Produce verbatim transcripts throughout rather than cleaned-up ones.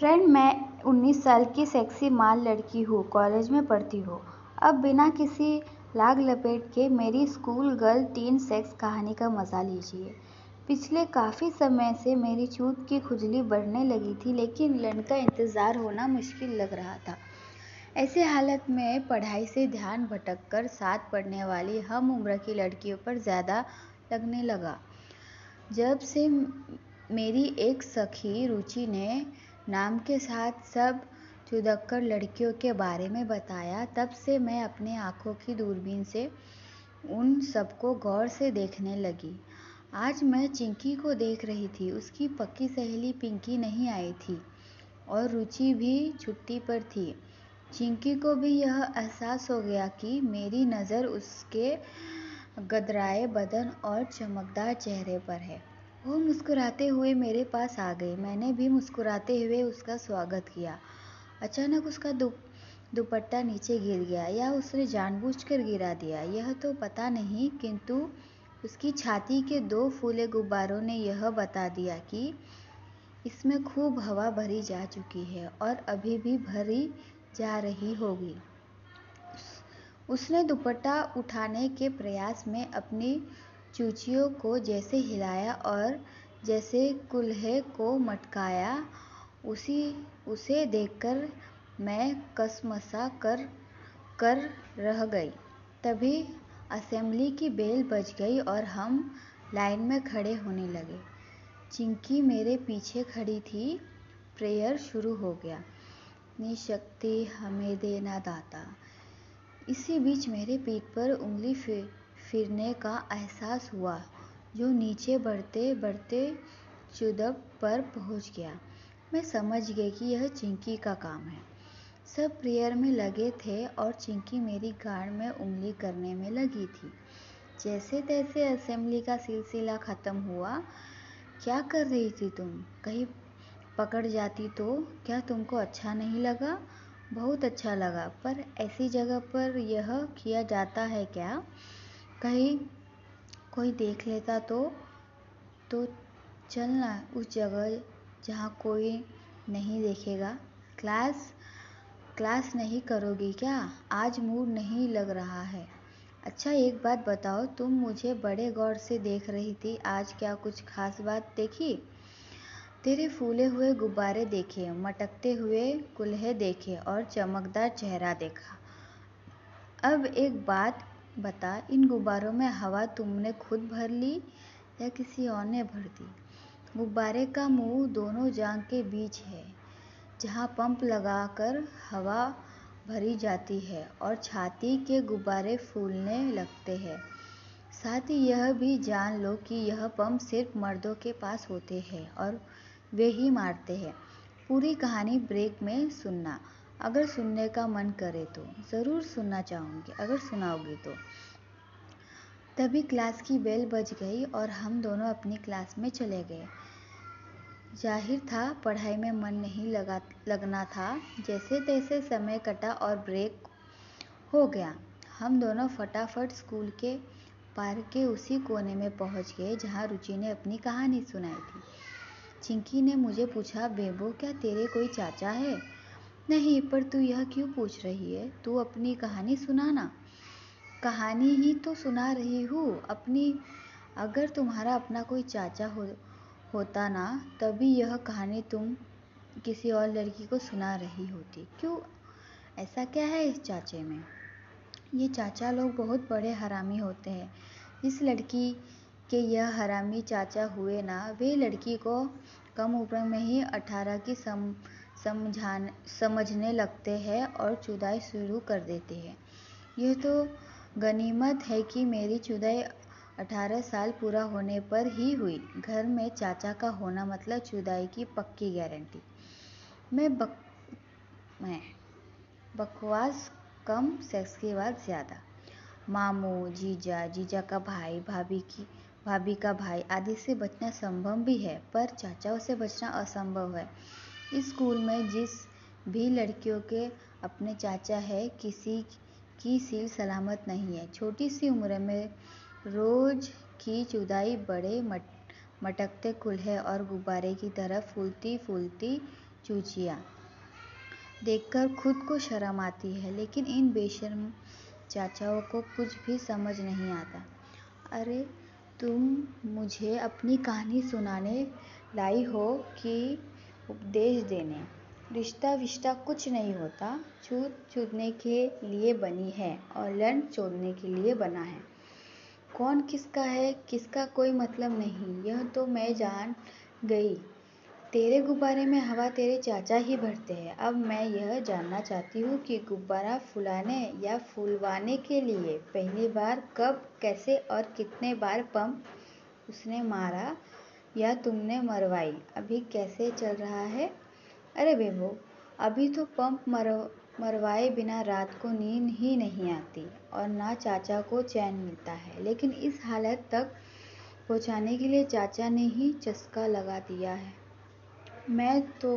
Friend, मैं उन्नीस साल की सेक्सी माल लड़की हूँ, कॉलेज में पढ़ती हूँ। अब बिना किसी लाग लपेट के मेरी स्कूल गर्ल टीन सेक्स कहानी का मजा लीजिए। पिछले काफ़ी समय से मेरी चूत की खुजली बढ़ने लगी थी, लेकिन लड़का इंतज़ार होना मुश्किल लग रहा था। ऐसे हालत में पढ़ाई से ध्यान भटककर साथ पढ़ने वाली हम उम्र की लड़कियों पर ज़्यादा लगने लगा। जब से मेरी एक सखी रुचि ने नाम के साथ सब चुदक्कर लड़कियों के बारे में बताया, तब से मैं अपने आँखों की दूरबीन से उन सबको गौर से देखने लगी। आज मैं चिंकी को देख रही थी। उसकी पक्की सहेली पिंकी नहीं आई थी और रुचि भी छुट्टी पर थी। चिंकी को भी यह एहसास हो गया कि मेरी नज़र उसके गदराए बदन और चमकदार चेहरे पर है। वो मुस्कुराते हुए मेरे पास आ गई। मैंने भी मुस्कुराते हुए उसका स्वागत किया। अचानक उसका दु दुपट्टा नीचे गिर गया, या उसने जानबूझकर गिरा दिया, यह तो पता नहीं, किंतु उसकी छाती के दो फूले गुब्बारों ने यह बता दिया कि इसमें खूब हवा भरी जा चुकी है और अभी भी भरी जा रही होगी। उसने दुपट्टा उठाने के प्रयास में अपनी चूचियों को जैसे हिलाया और जैसे कुल्हे को मटकाया, उसी उसे देखकर मैं कसमसा कर कर रह गई। तभी असेंबली की बेल बज गई और हम लाइन में खड़े होने लगे। चिंकी मेरे पीछे खड़ी थी। प्रेयर शुरू हो गया। निशक्ति हमें देना दाता। इसी बीच मेरे पीठ पर उंगली फिर, फिरने का एहसास हुआ, जो नीचे बढ़ते बढ़ते चुदब पर पहुंच गया। मैं समझ गई कि यह चिंकी का काम है। सब प्रेयर में लगे थे और चिंकी मेरी गाड़ में उंगली करने में लगी थी। जैसे तैसे असेंबली का सिलसिला खत्म हुआ। क्या कर रही थी तुम? कहीं पकड़ जाती तो? क्या तुमको अच्छा नहीं लगा? बहुत अच्छा लगा, पर ऐसी जगह पर यह किया जाता है क्या? कहीं कोई देख लेता तो तो चलना उस जगह जहाँ कोई नहीं देखेगा। क्लास क्लास नहीं करोगी क्या? आज मूड नहीं लग रहा है। अच्छा, एक बात बताओ, तुम मुझे बड़े गौर से देख रही थी, आज क्या कुछ खास बात देखी? तेरे फूले हुए गुब्बारे देखे, मटकते हुए कुल्हे देखे और चमकदार चेहरा देखा। अब एक बात बता, इन गुब्बारों में हवा तुमने खुद भर ली या किसी और ने भर दी? गुब्बारे का मुंह दोनों जांघ के बीच है, जहां पंप लगाकर हवा भरी जाती है और छाती के गुब्बारे फूलने लगते हैं। साथ ही यह भी जान लो कि यह पंप सिर्फ मर्दों के पास होते हैं और वे ही मारते हैं। पूरी कहानी ब्रेक में सुनना। अगर सुनने का मन करे तो ज़रूर सुनना चाहूँगी, अगर सुनाओगी तो। तभी क्लास की बेल बज गई और हम दोनों अपनी क्लास में चले गए। जाहिर था पढ़ाई में मन नहीं लगा लगना था। जैसे तैसे समय कटा और ब्रेक हो गया। हम दोनों फटाफट स्कूल के पार्क के उसी कोने में पहुंच गए जहां रुचि ने अपनी कहानी सुनाई थी। चिंकी ने मुझे पूछा, बेबो, क्या तेरे कोई चाचा है? नहीं, पर तू यह क्यों पूछ रही है? तू अपनी कहानी सुनाना। कहानी ही तो सुना रही हूँ अपनी। अगर तुम्हारा अपना कोई चाचा हो होता ना, तभी यह कहानी तुम किसी और लड़की को सुना रही होती। क्यों? ऐसा क्या है इस चाचे में? ये चाचा लोग बहुत बड़े हरामी होते हैं। जिस लड़की के यह हरामी चाचा हुए ना, वे लड़की को कम उम्र में ही अठारह की सम समझाने समझने लगते हैं और चुदाई शुरू कर देते हैं। यह तो गनीमत है कि मेरी चुदाई अठारह साल पूरा होने पर ही हुई। घर में चाचा का होना मतलब चुदाई की पक्की गारंटी। मैं बक मैं बकवास कम, सेक्स की बात ज़्यादा। मामू, जीजा, जीजा का भाई, भाभी की भाभी का भाई आदि से बचना संभव भी है, पर चाचाओं से बचना असंभव है। इस स्कूल में जिस भी लड़कियों के अपने चाचा है, किसी की सील सलामत नहीं है। छोटी सी उम्र में रोज की चुदाई बड़े मट, मटकते कुल्हे और गुब्बारे की तरह फूलती फूलती चूचियाँ देखकर खुद को शर्म आती है, लेकिन इन बेशर्म चाचाओं को कुछ भी समझ नहीं आता। अरे तुम मुझे अपनी कहानी सुनाने लाई हो कि उपदेश देने? रिश्ता विश्ता कुछ नहीं होता, छूत छूतने के लिए बनी है और लंड चोदने के लिए बना है। कौन किसका है किसका कोई मतलब नहीं, यह तो मैं जान गई। तेरे गुब्बारे में हवा तेरे चाचा ही भरते हैं। अब मैं यह जानना चाहती हूँ कि गुब्बारा फुलाने या फुलवाने के लिए पहली बार कब, कैसे और कितने बार पंप उसने मारा या तुमने मरवाई? अभी कैसे चल रहा है? अरे बेबो, अभी तो पंप मरव मरवाए बिना रात को नींद ही नहीं आती और ना चाचा को चैन मिलता है, लेकिन इस हालत तक पहुंचाने के लिए चाचा ने ही चस्का लगा दिया है। मैं तो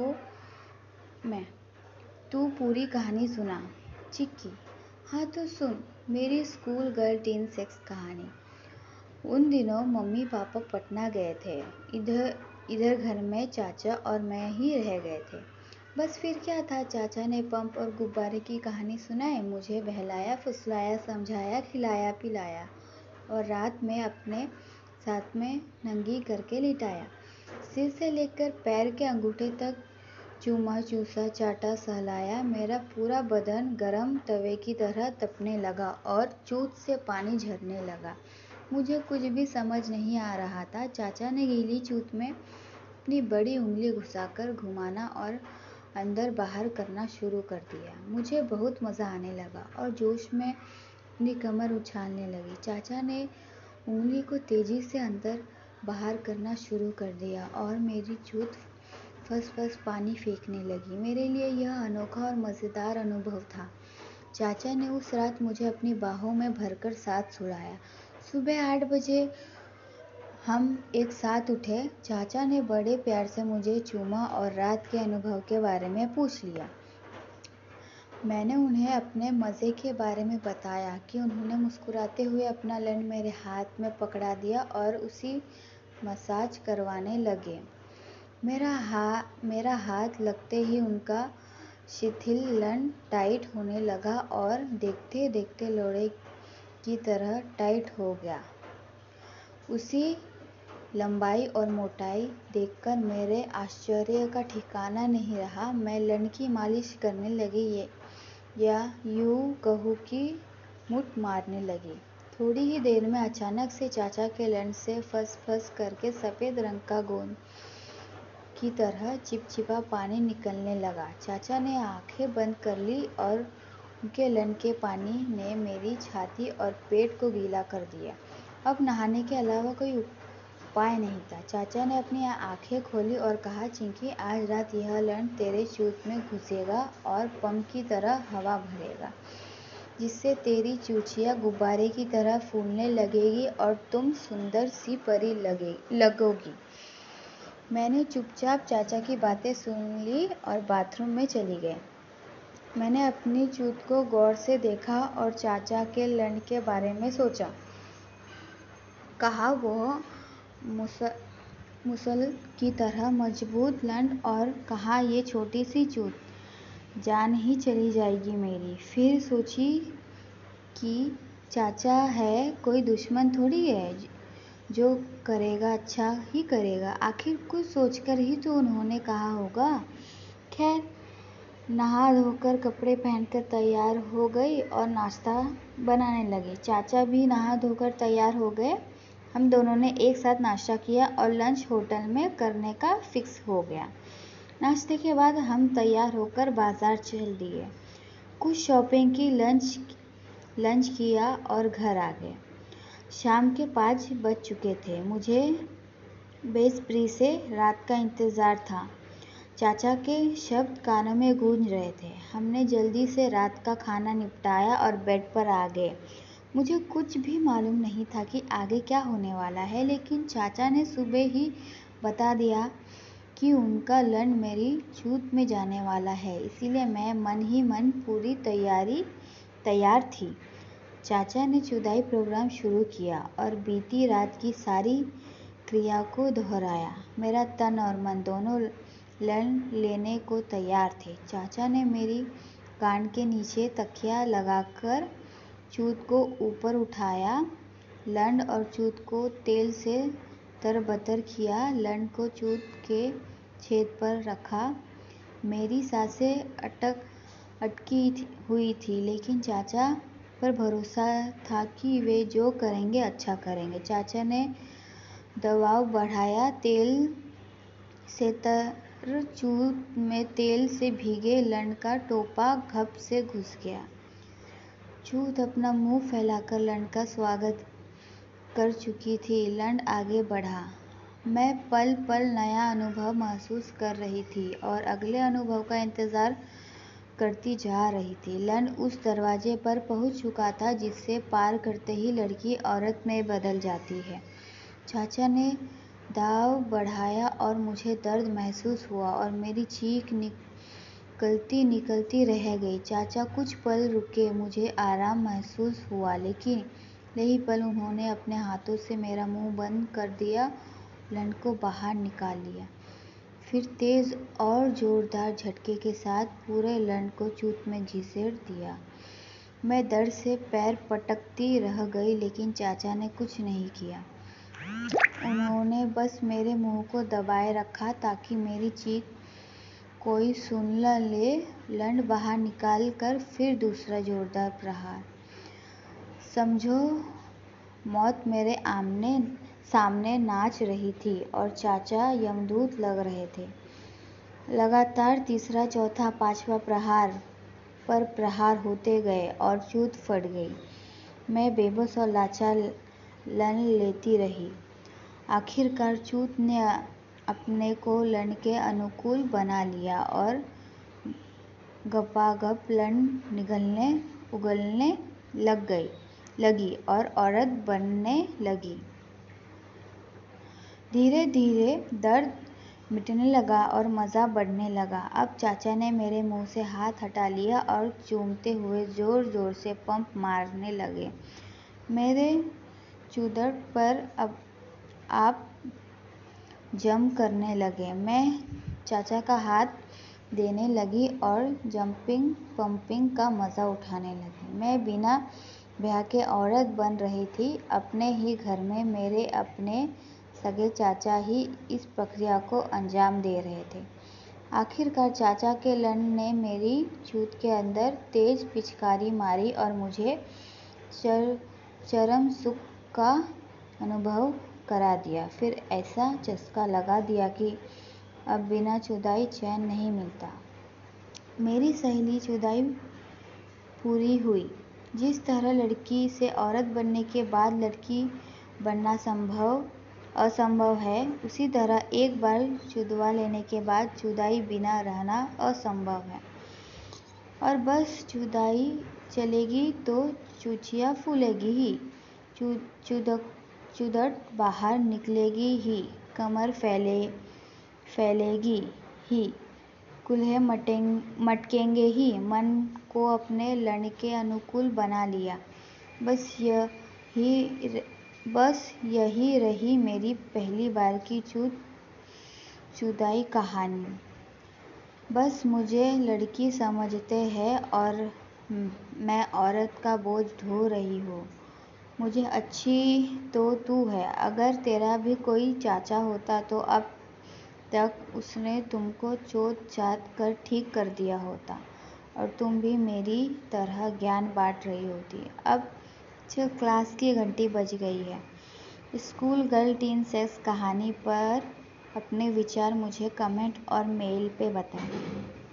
मैं तू पूरी कहानी सुना। चिक्की, हाँ तो सुन मेरी स्कूल गर्ल टीन सेक्स कहानी। उन दिनों मम्मी पापा पटना गए थे। इधर इधर घर में चाचा और मैं ही रह गए थे। बस फिर क्या था, चाचा ने पंप और गुब्बारे की कहानी सुनाई, मुझे बहलाया फुसलाया, समझाया, खिलाया पिलाया और रात में अपने साथ में नंगी करके लिटाया। सिर से लेकर पैर के अंगूठे तक चूमा चूसा चाटा सहलाया। मेरा पूरा बदन गरम तवे की तरह तपने लगा और चूत से पानी झरने लगा। मुझे कुछ भी समझ नहीं आ रहा था। चाचा ने गीली चूत में अपनी बड़ी उंगली घुसाकर घुमाना और अंदर बाहर करना शुरू कर दिया। मुझे बहुत मज़ा आने लगा और जोश में अपनी कमर उछालने लगी। चाचा ने उंगली को तेज़ी से अंदर बाहर करना शुरू कर दिया और मेरी चूत फस फस पानी फेंकने लगी। मेरे लिए यह अनोखा और मज़ेदार अनुभव था। चाचा ने उस रात मुझे अपनी बाहों में भरकर साथ सुलाया। सुबह आठ बजे हम एक साथ उठे। चाचा ने बड़े प्यार से मुझे चूमा और रात के अनुभव के बारे में पूछ लिया। मैंने उन्हें अपने मज़े के बारे में बताया कि उन्होंने मुस्कुराते हुए अपना लंड मेरे हाथ में पकड़ा दिया और उसी मसाज करवाने लगे। मेरा हा मेरा हाथ लगते ही उनका शिथिल लंड टाइट होने लगा और देखते देखते लोहे की तरह टाइट हो गया। उसी लंबाई और मोटाई देखकर मेरे आश्चर्य का ठिकाना नहीं रहा। मैं लंड की मालिश करने लगी या यूं कहूँ कि मुट मारने लगी। थोड़ी ही देर में अचानक से चाचा के लंड से फस फस करके सफ़ेद रंग का गोंद की तरह चिपचिपा पानी निकलने लगा। चाचा ने आंखें बंद कर ली और उनके लंड के पानी ने मेरी छाती और पेट को गीला कर दिया। अब नहाने के अलावा कोई उपाय नहीं था। चाचा ने अपनी आंखें खोली और कहा, चिंकी, आज रात यह लंड तेरे चूत में घुसेगा और पंप की तरह हवा भरेगा, जिससे तेरी चूचियाँ गुब्बारे की तरह फूलने लगेगी और तुम सुंदर सी परी लगे लगोगी। मैंने चुपचाप चाचा की बातें सुन ली और बाथरूम में चली गई। मैंने अपनी चूत को गौर से देखा और चाचा के लंड के बारे में सोचा। कहा वह मुसल मुसल की तरह मजबूत लंड और कहा ये छोटी सी चूत, जान ही चली जाएगी मेरी। फिर सोची कि चाचा है, कोई दुश्मन थोड़ी है, जो करेगा अच्छा ही करेगा। आखिर कुछ सोचकर ही तो उन्होंने कहा होगा। खैर, नहा धोकर कपड़े पहनकर तैयार हो गई और नाश्ता बनाने लगी। चाचा भी नहा धोकर तैयार हो गए। हम दोनों ने एक साथ नाश्ता किया और लंच होटल में करने का फिक्स हो गया। नाश्ते के बाद हम तैयार होकर बाजार चल दिए, कुछ शॉपिंग की, लंच लंच किया और घर आ गए। शाम के पाँच बज चुके थे। मुझे बेसब्री से रात का इंतज़ार था। चाचा के शब्द कानों में गूंज रहे थे। हमने जल्दी से रात का खाना निपटाया और बेड पर आ गए। मुझे कुछ भी मालूम नहीं था कि आगे क्या होने वाला है, लेकिन चाचा ने सुबह ही बता दिया कि उनका लंड मेरी चूत में जाने वाला है, इसीलिए मैं मन ही मन पूरी तैयारी तैयार थी। चाचा ने जुदाई प्रोग्राम शुरू किया और बीती रात की सारी क्रिया को दोहराया। मेरा तन और मन दोनों लड़ लेने को तैयार थे। चाचा ने मेरी कान के नीचे तकिया लगाकर चूत को ऊपर उठाया, लंड और चूत को तेल से तरबतर किया, लंड को चूत के छेद पर रखा। मेरी सांसें अटक अटकी हुई थी, लेकिन चाचा पर भरोसा था कि वे जो करेंगे अच्छा करेंगे। चाचा ने दबाव बढ़ाया, तेल से तर चूत में तेल से भीगे लंड का टोपा घप से घुस गया। चूत अपना मुंह फैलाकर लंड का स्वागत कर चुकी थी। लंड आगे बढ़ा। मैं पल पल नया अनुभव महसूस कर रही थी और अगले अनुभव का इंतजार करती जा रही थी। लंड उस दरवाजे पर पहुंच चुका था जिसे पार करते ही लड़की औरत में बदल जाती है। चाचा ने दाव बढ़ाया और मुझे दर्द महसूस हुआ और मेरी चीख निकलती निकलती रह गई। चाचा कुछ पल रुके, मुझे आराम महसूस हुआ, लेकिन यही पल उन्होंने अपने हाथों से मेरा मुंह बंद कर दिया, लंड को बाहर निकाल लिया, फिर तेज और जोरदार झटके के साथ पूरे लंड को चूत में घसीट दिया। मैं दर्द से पैर पटकती रह गई, लेकिन चाचा ने कुछ नहीं किया। उन्होंने बस मेरे मुंह को दबाए रखा ताकि मेरी चीख कोई सुन न ले। लंड बाहर निकाल कर फिर दूसरा जोरदार प्रहार। समझो मौत मेरे आमने सामने नाच रही थी और चाचा यमदूत लग रहे थे। लगातार तीसरा, चौथा, पांचवा प्रहार पर प्रहार होते गए और चूत फट गई। मैं बेबस और लाचार लंड लेती रही। आखिरकार चूत ने अपने को लंड के अनुकूल बना लिया और गपागप लंड निगलने उगलने लग गई लगी और औरत बनने लगी। धीरे धीरे दर्द मिटने लगा और मजा बढ़ने लगा। अब चाचा ने मेरे मुंह से हाथ हटा लिया और चूमते हुए जोर जोर से पंप मारने लगे। मेरे चूदड़ पर अब आप जम करने लगे। मैं चाचा का हाथ देने लगी और जंपिंग पंपिंग का मजा उठाने लगी। मैं बिना ब्याह के औरत बन रही थी। अपने ही घर में मेरे अपने सगे चाचा ही इस प्रक्रिया को अंजाम दे रहे थे। आखिरकार चाचा के लंड ने मेरी चूत के अंदर तेज पिचकारी मारी और मुझे चर, चरम सुख का अनुभव करा दिया। फिर ऐसा चस्का लगा दिया कि अब बिना चुदाई चैन नहीं मिलता। मेरी सहेली चुदाई पूरी हुई। जिस तरह लड़की से औरत बनने के बाद लड़की बनना संभव असंभव है, उसी तरह एक बार चुदवा लेने के बाद चुदाई बिना रहना असंभव है। और बस चुदाई चलेगी तो चूचिया फूलेगी ही, चू चुदक चुदड़ बाहर निकलेगी ही, कमर फैले फैलेगी ही, कूल्हे मटकेंगे ही। मन को अपने लंड के अनुकूल बना लिया। बस यही बस यही रही मेरी पहली बार की चूत चुदाई कहानी। बस मुझे लड़की समझते हैं और मैं औरत का बोझ ढो रही हूँ। मुझे अच्छी तो तू है। अगर तेरा भी कोई चाचा होता तो अब तक उसने तुमको चोट चाट कर ठीक कर दिया होता और तुम भी मेरी तरह ज्ञान बांट रही होती। अब क्लास की घंटी बज गई है। स्कूल गर्ल टीन सेक्स कहानी पर अपने विचार मुझे कमेंट और मेल पे बताएं।